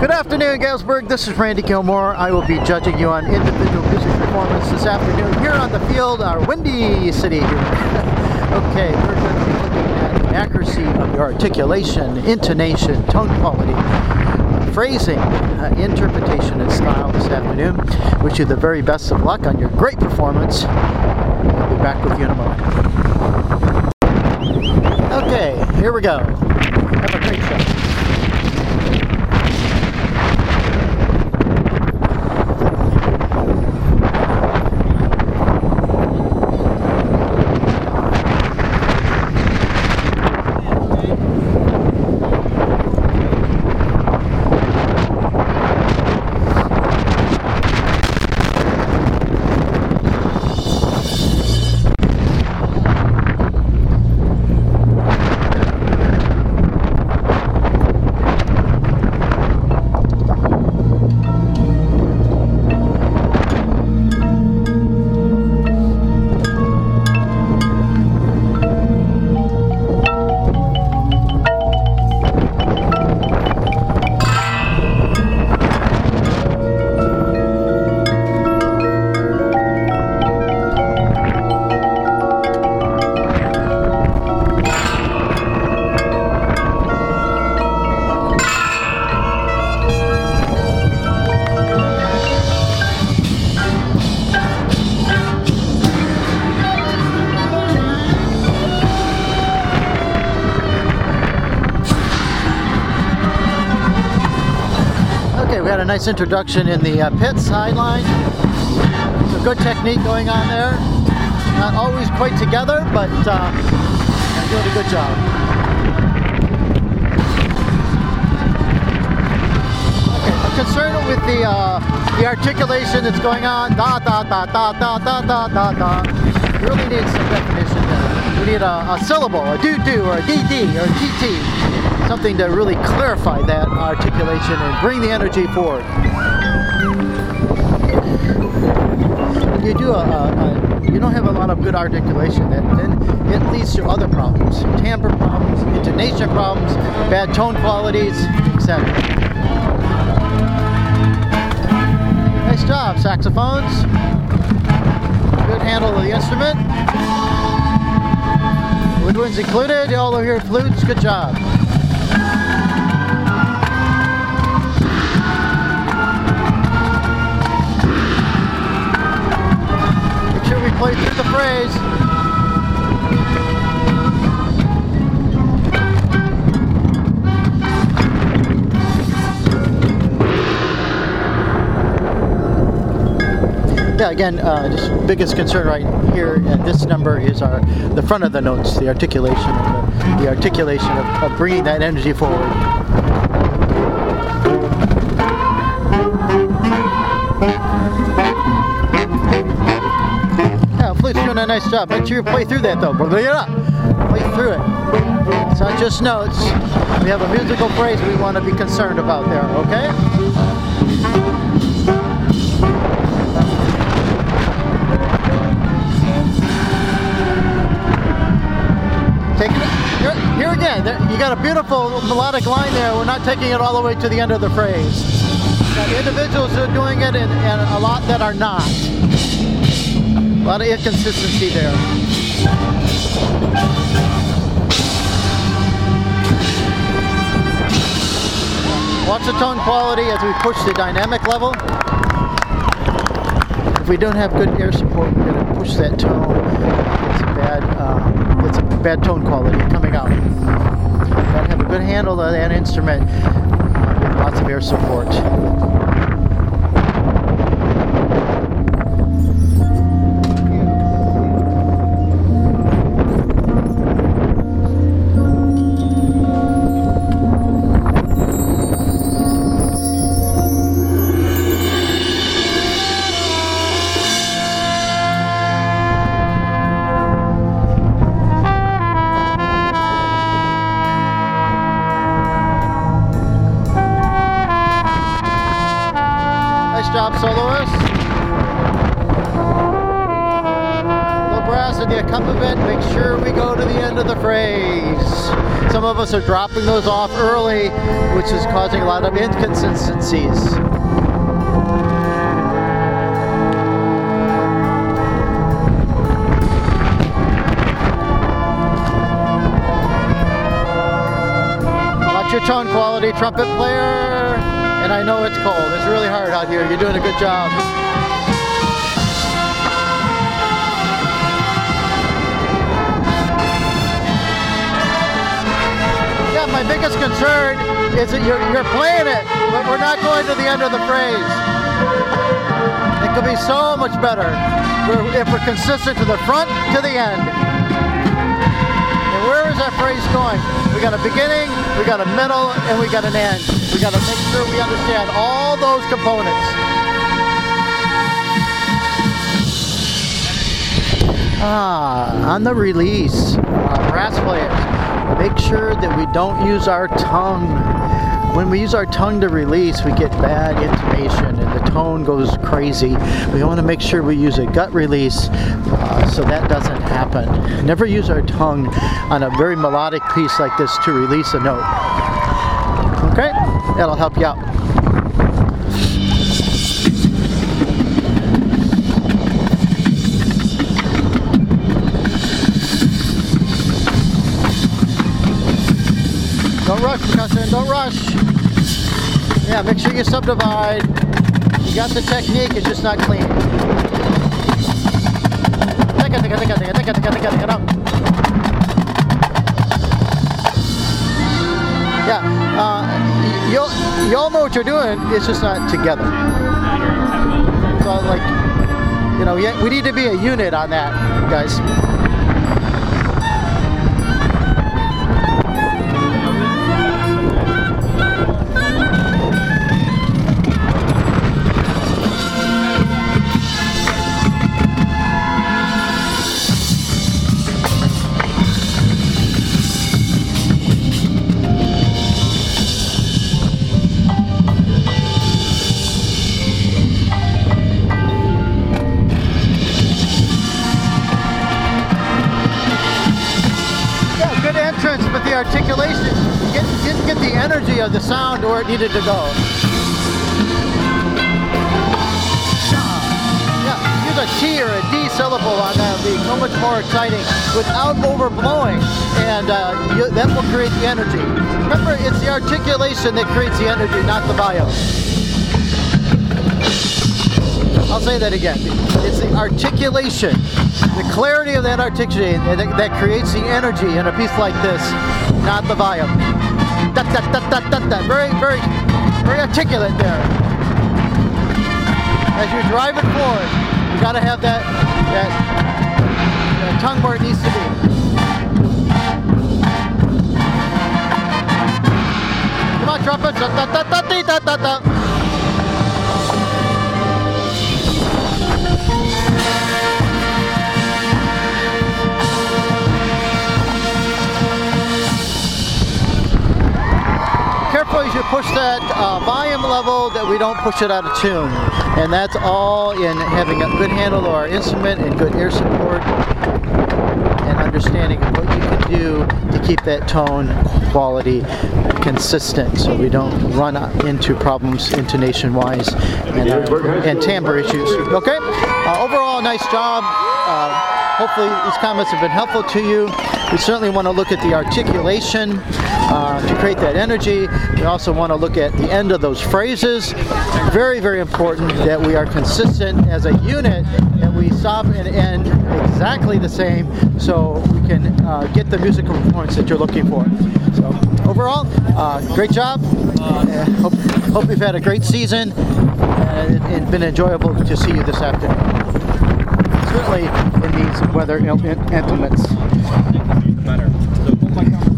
Good afternoon, Galesburg. This is Randy Gilmore. I will be judging you on individual music performance this afternoon here on the field, our windy city here. Okay, we're going to be looking at the accuracy of your articulation, intonation, tone quality, phrasing, interpretation, and style this afternoon. Wish you the very best of luck on your great performance. I'll be back with you in a moment. Okay, here we go. Have a great show. We had a nice introduction in the pit sideline. Some good technique going on there. Not always quite together, but doing a good job. Okay, I'm concerned with the articulation that's going on. Da da da da da da da da da. We really need some definition there. We need a syllable, a do-do, or a dd, or a gt. Something to really clarify that articulation and bring the energy forward. When you do you don't have a lot of good articulation, then it leads to other problems, timbre problems, intonation problems, bad tone qualities, etc. Nice job, saxophones. Good handle of the instrument. Woodwinds included, all of your flutes, good job. Play through the phrase. Yeah, again, just biggest concern right here at this number is the front of the notes, the articulation, of bringing that energy forward. Flute's doing a nice job. Make sure you play through that though. Play through it. It's not just notes. We have a musical phrase we want to be concerned about there, okay? Taking it here again. You got a beautiful melodic line there. We're not taking it all the way to the end of the phrase. You got individuals who are doing it and a lot that are not. A lot of inconsistency there. Watch the tone quality as we push the dynamic level. If we don't have good air support, we're going to push that tone. It's a bad tone quality coming out. Got to have a good handle of that instrument with lots of air support. Job, soloist. Little brass in the accompaniment, make sure we go to the end of the phrase. Some of us are dropping those off early, which is causing a lot of inconsistencies. Watch your tone quality, trumpet player. And I know it's cold. It's really hard out here. You're doing a good job. My biggest concern is that you're playing it, but we're not going to the end of the phrase. It could be so much better if we're consistent to the front, to the end. And where is that phrase going? We got a beginning, we got a middle, and we got an end. We got to make sure we understand all those components. On the release, brass players. Make sure that we don't use our tongue. When we use our tongue to release, we get bad intonation and the tone goes crazy. We want to make sure we use a gut release so that doesn't happen. Never use our tongue on a very melodic piece like this to release a note. Okay? That'll help you out. Don't rush, percussion, don't rush. Yeah, make sure you subdivide. You got the technique, it's just not clean. Yeah, you all know what you're doing, it's just not together. So like, you know, we need to be a unit on that, guys. But the articulation didn't get the energy of the sound where it needed to go. Yeah, use a T or a D syllable on that. It'll be so much more exciting without overblowing, and that will create the energy. Remember, it's the articulation that creates the energy, not the volume. I'll say that again. It's the articulation, the clarity of that articulation that creates the energy in a piece like this, not the volume. Very, very, very articulate there. As you drive it forward, you got to have that tongue where it needs to be. Come on, trumpets. Careful as you push that volume level that we don't push it out of tune. And that's all in having a good handle of our instrument and good ear support and understanding of what you can do to keep that tone quality consistent so we don't run into problems intonation-wise and timbre issues. Okay? Overall, nice job. Hopefully these comments have been helpful to you. We certainly want to look at the articulation to create that energy. We also want to look at the end of those phrases. Very, very important that we are consistent as a unit and we stop and end exactly the same so we can get the musical performance that you're looking for. So overall, great job. Hope you've had a great season and been enjoyable to see you this afternoon. Certainly in these weather inclements. Better. So,